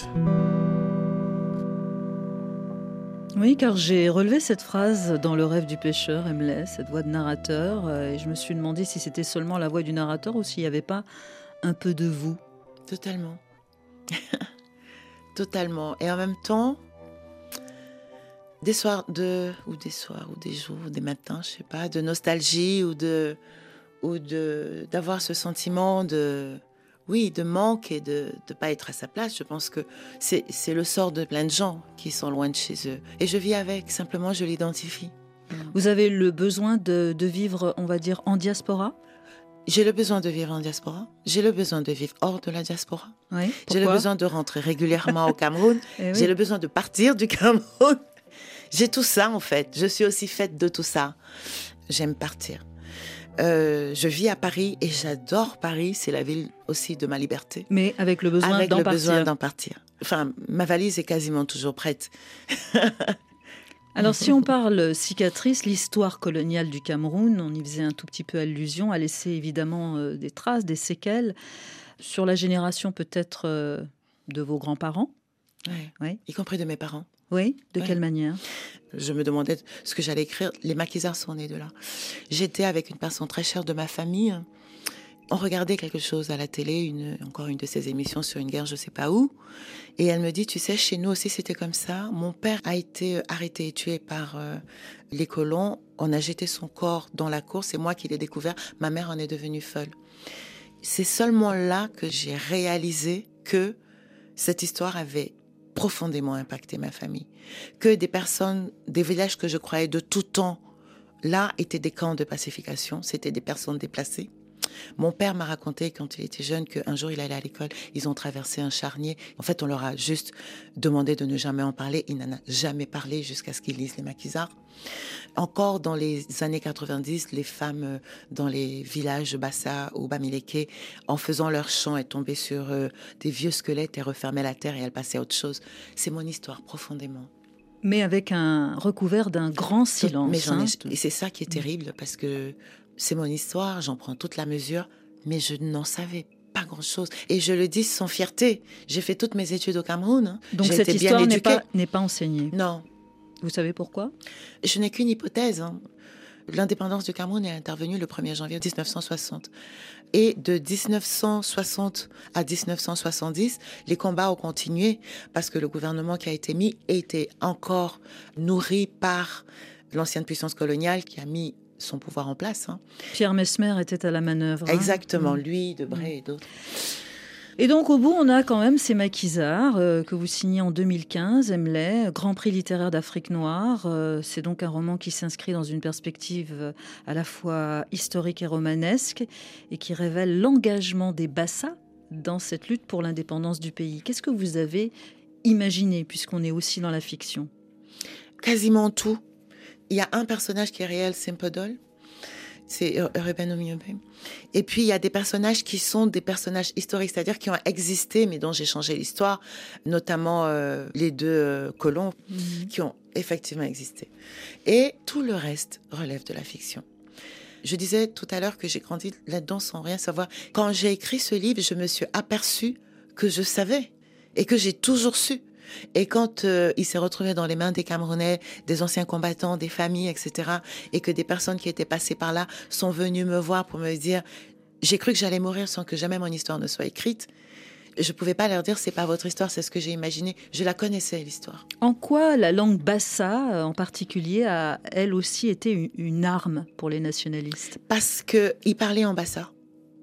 Oui, car j'ai relevé cette phrase dans Le rêve du pêcheur, Emley, cette voix de narrateur, et je me suis demandé si c'était seulement la voix du narrateur ou s'il n'y avait pas un peu de vous. Totalement. Totalement. Et en même temps, des soirs ou des jours, ou des matins, je sais pas, de nostalgie ou d'avoir ce sentiment de manque et de pas être à sa place. Je pense que c'est le sort de plein de gens qui sont loin de chez eux. Et je vis avec, simplement je l'identifie. Vous avez le besoin de vivre, on va dire, en diaspora ? J'ai le besoin de vivre en diaspora. J'ai le besoin de vivre hors de la diaspora. Oui, j'ai le besoin de rentrer régulièrement au Cameroun. Oui. J'ai le besoin de partir du Cameroun. J'ai tout ça, en fait. Je suis aussi faite de tout ça. J'aime partir. Je vis à Paris et j'adore Paris. C'est la ville aussi de ma liberté. Mais avec le besoin d'en partir. Enfin, ma valise est quasiment toujours prête. Alors, si on parle cicatrice, l'histoire coloniale du Cameroun, on y faisait un tout petit peu allusion, a laissé évidemment des traces, des séquelles sur la génération peut-être de vos grands-parents. Oui, y compris de mes parents. Oui, de quelle manière ? Je me demandais ce que j'allais écrire. Les maquisards sont nés de là. J'étais avec une personne très chère de ma famille. On regardait quelque chose à la télé, encore une de ces émissions sur une guerre, je ne sais pas où. Et elle me dit, tu sais, chez nous aussi, c'était comme ça. Mon père a été arrêté et tué par les colons. On a jeté son corps dans la cour. C'est moi qui l'ai découvert. Ma mère en est devenue folle. C'est seulement là que j'ai réalisé que cette histoire avait profondément impacté ma famille. Que des personnes, des villages que je croyais de tout temps, là, étaient des camps de pacification. C'était des personnes déplacées. Mon père m'a raconté quand il était jeune qu'un jour il allait à l'école, ils ont traversé un charnier. En fait, on leur a juste demandé de ne jamais en parler. Il n'en a jamais parlé jusqu'à ce qu'ils lisent les maquisards. Encore dans les années 90, les femmes dans les villages Bassa ou Bamileke, en faisant leur chant, elles tombaient sur des vieux squelettes et refermaient la terre et elles passaient à autre chose. C'est mon histoire profondément. Mais avec un recouvert d'un grand silence. Et c'est ça qui est terrible parce que c'est mon histoire, j'en prends toute la mesure, mais je n'en savais pas grand-chose. Et je le dis sans fierté. J'ai fait toutes mes études au Cameroun. Donc j'ai cette été histoire bien n'est pas enseignée. Non. Vous savez pourquoi ? Je n'ai qu'une hypothèse. L'indépendance du Cameroun est intervenue le 1er janvier 1960. Et de 1960 à 1970, les combats ont continué parce que le gouvernement qui a été mis était encore nourri par l'ancienne puissance coloniale qui a mis son pouvoir en place. Pierre Messmer était à la manœuvre. Exactement, lui, Debré et d'autres. Et donc, au bout, on a quand même ces maquisards que vous signez en 2015, Emley, Grand Prix littéraire d'Afrique noire. C'est donc un roman qui s'inscrit dans une perspective à la fois historique et romanesque et qui révèle l'engagement des Bassa dans cette lutte pour l'indépendance du pays. Qu'est-ce que vous avez imaginé, puisqu'on est aussi dans la fiction ? Quasiment tout. Il y a un personnage qui est réel, c'est Mpodol. C'est Ruben Omiobe. Et puis, il y a des personnages qui sont des personnages historiques, c'est-à-dire qui ont existé, mais dont j'ai changé l'histoire, notamment les deux colons qui ont effectivement existé. Et tout le reste relève de la fiction. Je disais tout à l'heure que j'ai grandi là-dedans sans rien savoir. Quand j'ai écrit ce livre, je me suis aperçue que je savais et que j'ai toujours su. Et quand il s'est retrouvé dans les mains des Camerounais, des anciens combattants, des familles, etc., et que des personnes qui étaient passées par là sont venues me voir pour me dire « J'ai cru que j'allais mourir sans que jamais mon histoire ne soit écrite », je ne pouvais pas leur dire « C'est pas votre histoire, c'est ce que j'ai imaginé ». Je la connaissais, l'histoire. En quoi la langue Bassa, en particulier, a elle aussi été une arme pour les nationalistes ? Parce qu'ils parlaient en Bassa.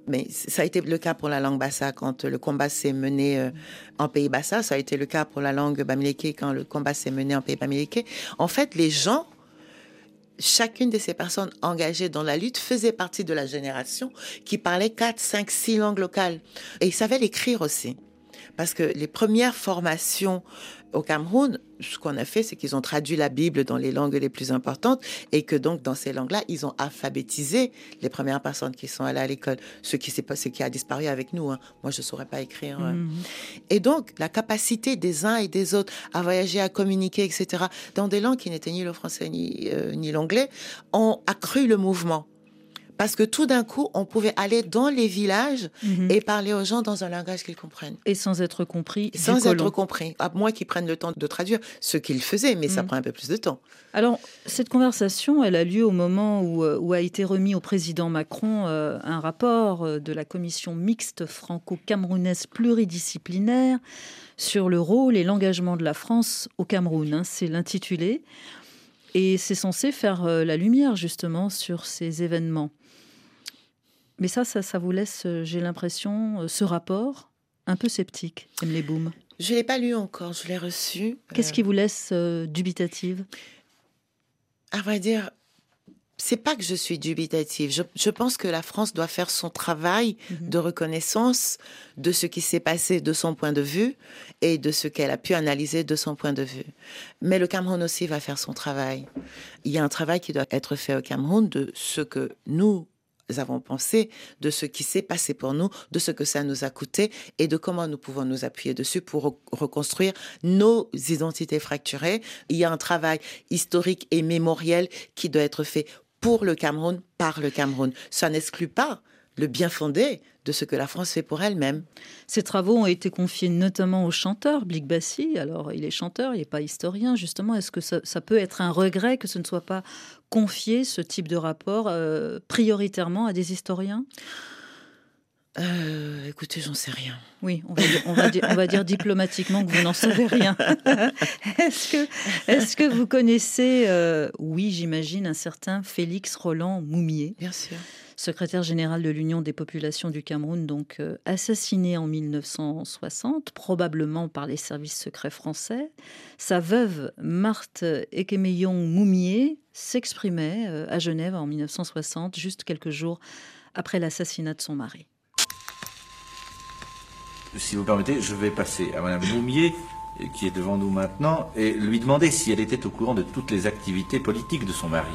Mais ça a été le cas pour la langue bassa quand le combat s'est mené en pays bassa. Ça a été le cas pour la langue bamileke quand le combat s'est mené en pays bamileke. En fait, les gens, chacune de ces personnes engagées dans la lutte faisait partie de la génération qui parlait 4, 5, 6 langues locales. Et ils savaient l'écrire aussi. Parce que les premières formations au Cameroun, ce qu'on a fait, c'est qu'ils ont traduit la Bible dans les langues les plus importantes et que donc, dans ces langues-là, ils ont alphabétisé les premières personnes qui sont allées à l'école. Ce qui a disparu avec nous. Hein. Moi, je ne saurais pas écrire. Et donc, la capacité des uns et des autres à voyager, à communiquer, etc., dans des langues qui n'étaient ni le français ni l'anglais, ont accru le mouvement. Parce que tout d'un coup, on pouvait aller dans les villages et parler aux gens dans un langage qu'ils comprennent. Et sans être compris. Sans être compris. À moins qu'ils prennent le temps de traduire ce qu'ils faisaient, mais ça prend un peu plus de temps. Alors, cette conversation, elle a lieu au moment où a été remis au président Macron un rapport de la commission mixte franco-camerounaise pluridisciplinaire sur le rôle et l'engagement de la France au Cameroun. Hein, c'est l'intitulé. Et c'est censé faire la lumière, justement, sur ces événements. Mais ça vous laisse, j'ai l'impression, ce rapport un peu sceptique, Emily Boom. Je ne l'ai pas lu encore, je l'ai reçu. Qu'est-ce qui vous laisse dubitative ? À vrai dire, c'est pas que je suis dubitative. Je pense que la France doit faire son travail de reconnaissance de ce qui s'est passé de son point de vue et de ce qu'elle a pu analyser de son point de vue. Mais le Cameroun aussi va faire son travail. Il y a un travail qui doit être fait au Cameroun de ce que nous avons pensé, de ce qui s'est passé pour nous, de ce que ça nous a coûté et de comment nous pouvons nous appuyer dessus pour reconstruire nos identités fracturées. Il y a un travail historique et mémoriel qui doit être fait pour le Cameroun, par le Cameroun. Ça n'exclut pas le bien fondé de ce que la France fait pour elle-même. Ces travaux ont été confiés notamment au chanteur Blik Bassi. Alors, il est chanteur, il n'est pas historien, justement. Est-ce que ça peut être un regret que ce ne soit pas confié, ce type de rapport, prioritairement à des historiens ? Écoutez, j'en sais rien. Oui, on va dire diplomatiquement que vous n'en savez rien. Est-ce que vous connaissez, oui, j'imagine, un certain Félix Roland Moumié ? Bien sûr. Secrétaire général de l'Union des populations du Cameroun, donc assassiné en 1960, probablement par les services secrets français. Sa veuve, Marthe Ekemeyong Moumié, s'exprimait à Genève en 1960, juste quelques jours après l'assassinat de son mari. Si vous permettez, je vais passer à Madame Moumié, qui est devant nous maintenant, et lui demander si elle était au courant de toutes les activités politiques de son mari.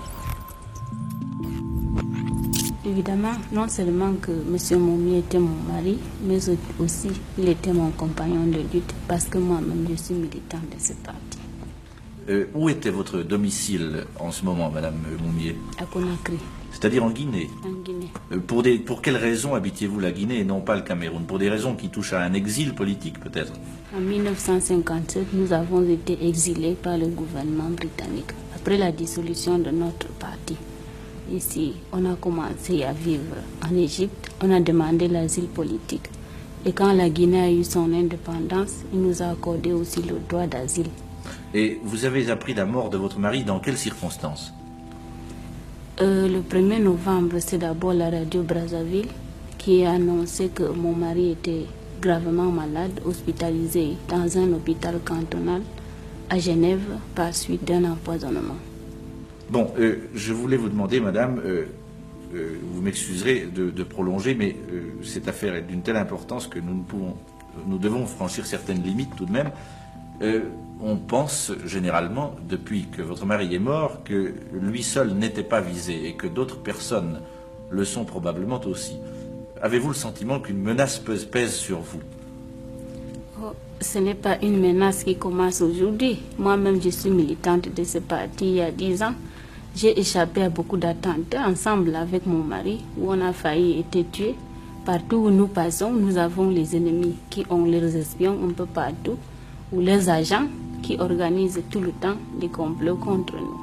Évidemment, non seulement que M. Moumié était mon mari, mais aussi il était mon compagnon de lutte, parce que moi-même je suis militante de ce parti. Où était votre domicile en ce moment, Madame Moumié ? À Conakry. C'est-à-dire en Guinée. En Guinée. Pour quelles raisons habitiez-vous la Guinée et non pas le Cameroun ? Pour des raisons qui touchent à un exil politique, peut-être ? En 1957, nous avons été exilés par le gouvernement britannique, après la dissolution de notre parti. Ici, on a commencé à vivre en Égypte, on a demandé l'asile politique. Et quand la Guinée a eu son indépendance, il nous a accordé aussi le droit d'asile. Et vous avez appris la mort de votre mari dans quelles circonstances ? Le 1er novembre, c'est d'abord la radio Brazzaville qui a annoncé que mon mari était gravement malade, hospitalisé dans un hôpital cantonal à Genève par suite d'un empoisonnement. Bon, je voulais vous demander, madame, vous m'excuserez de prolonger, mais cette affaire est d'une telle importance que nous devons franchir certaines limites tout de même. On pense généralement, depuis que votre mari est mort, que lui seul n'était pas visé et que d'autres personnes le sont probablement aussi. Avez-vous le sentiment qu'une menace pèse sur vous ? Ce n'est pas une menace qui commence aujourd'hui. Moi-même, je suis militante de ce parti il y a 10 ans. J'ai échappé à beaucoup d'attentats ensemble avec mon mari, où on a failli être tués. Partout où nous passons, nous avons les ennemis qui ont leurs espions un peu partout, ou les agents qui organisent tout le temps des complots contre nous.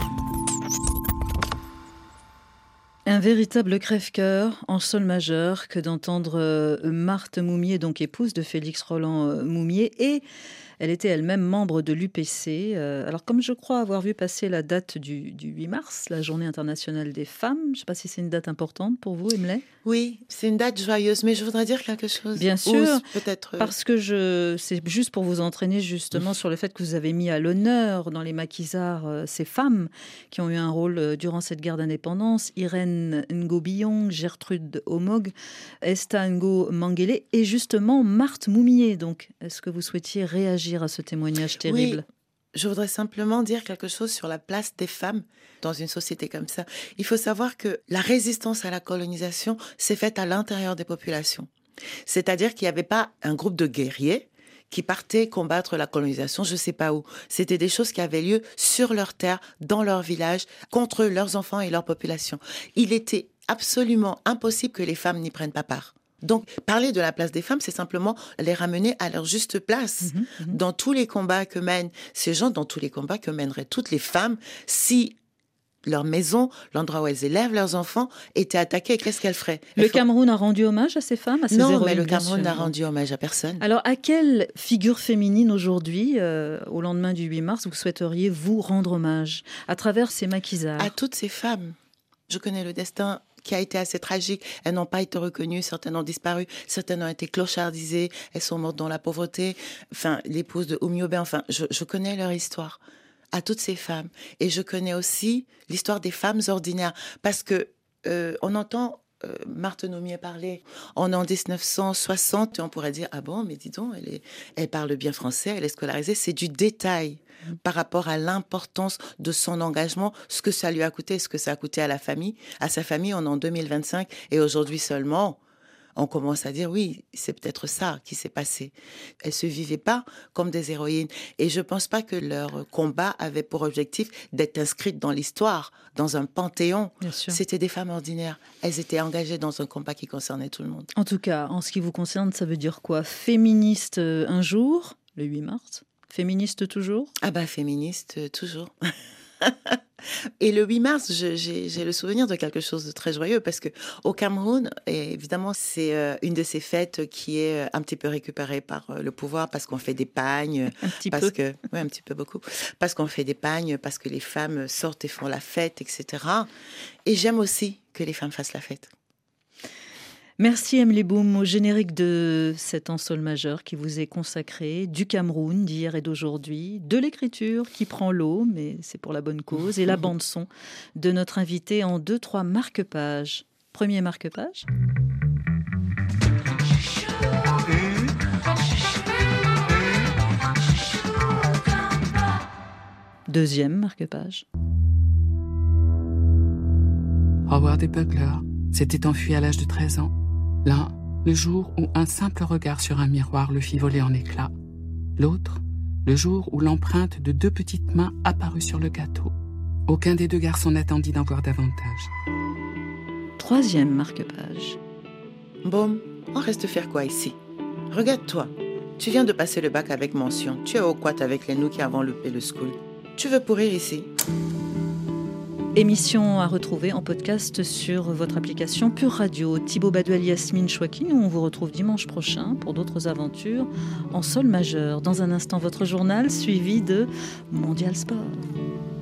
Un véritable crève-cœur en sol majeur que d'entendre Marthe Moumié, donc épouse de Félix Roland Moumié, et Elle était elle-même membre de l'UPC. Alors, comme je crois avoir vu passer la date du 8 mars, la Journée internationale des femmes, je ne sais pas si c'est une date importante pour vous, Emily. Oui, c'est une date joyeuse, mais je voudrais dire quelque chose. Bien sûr, peut-être parce que c'est juste pour vous entraîner justement sur le fait que vous avez mis à l'honneur dans les maquisards ces femmes qui ont eu un rôle durant cette guerre d'indépendance. Irène Ngo-Billong, Gertrude Omog, Esta Ngo Mangele et justement Marthe Moumié. Donc, est-ce que vous souhaitiez réagir à ce témoignage terrible ? Oui. Je voudrais simplement dire quelque chose sur la place des femmes dans une société comme ça. Il faut savoir que la résistance à la colonisation s'est faite à l'intérieur des populations. C'est-à-dire qu'il n'y avait pas un groupe de guerriers qui partaient combattre la colonisation, je ne sais pas où. C'était des choses qui avaient lieu sur leur terre, dans leur village, contre leurs enfants et leur population. Il était absolument impossible que les femmes n'y prennent pas part. Donc, parler de la place des femmes, c'est simplement les ramener à leur juste place. Dans tous les combats que mènent ces gens, dans tous les combats que mèneraient toutes les femmes, si leur maison, l'endroit où elles élèvent leurs enfants, était attaqué, qu'est-ce qu'elles feraient? Le Cameroun a rendu hommage à ces femmes, à ces héroïnes? Non, mais le Cameroun n'a rendu hommage à personne. Alors, à quelle figure féminine aujourd'hui, au lendemain du 8 mars, vous souhaiteriez vous rendre hommage à travers ces maquisards? À toutes ces femmes. Je connais le destin qui a été assez tragique. Elles n'ont pas été reconnues, certaines ont disparu, certaines ont été clochardisées, elles sont mortes dans la pauvreté. Enfin, l'épouse de Oumiobe, enfin, je connais leur histoire. À toutes ces femmes. Et je connais aussi l'histoire des femmes ordinaires. Parce que on entend Marthe Moumié parler. On est en 1960 et on pourrait dire, ah bon, mais dis donc, elle parle bien français, elle est scolarisée. C'est du détail par rapport à l'importance de son engagement, ce que ça lui a coûté, ce que ça a coûté à la famille. À sa famille, on est en 2025 et aujourd'hui seulement, on commence à dire, oui, c'est peut-être ça qui s'est passé. Elles ne se vivaient pas comme des héroïnes. Et je ne pense pas que leur combat avait pour objectif d'être inscrites dans l'histoire, dans un panthéon. C'était des femmes ordinaires. Elles étaient engagées dans un combat qui concernait tout le monde. En tout cas, en ce qui vous concerne, ça veut dire quoi? Féministe un jour, le 8 mars. Féministe toujours? Ah bah, féministe toujours. Et le 8 mars, j'ai le souvenir de quelque chose de très joyeux parce que au Cameroun, et évidemment, c'est une de ces fêtes qui est un petit peu récupérée par le pouvoir parce qu'on fait des pagnes. Un petit peu. Oui, un petit peu beaucoup. Parce qu'on fait des pagnes, parce que les femmes sortent et font la fête, etc. Et j'aime aussi que les femmes fassent la fête. Merci Emily Boum, au générique de cet en sol majeur qui vous est consacré, du Cameroun d'hier et d'aujourd'hui, de l'écriture qui prend l'eau, mais c'est pour la bonne cause, et la bande-son de notre invité en 2-3 marque-pages. Premier marque-page. Deuxième marque-page. Howard et Bugler s'étaient enfuis à l'âge de 13 ans. L'un, le jour où un simple regard sur un miroir le fit voler en éclats. L'autre, le jour où l'empreinte de 2 petites mains apparut sur le gâteau. Aucun des 2 garçons n'attendit d'en voir davantage. Troisième marque-page. Bon, on reste faire quoi ici? Regarde-toi. Tu viens de passer le bac avec mention. Tu es au quat avec les nous qui avons loupé le school. Tu veux pourrir ici? Émission à retrouver en podcast sur votre application Pure Radio. Thibaut Badouel, Yasmine Chouaki, nous on vous retrouve dimanche prochain pour d'autres aventures en sol majeur. Dans un instant, votre journal suivi de Mondial Sport.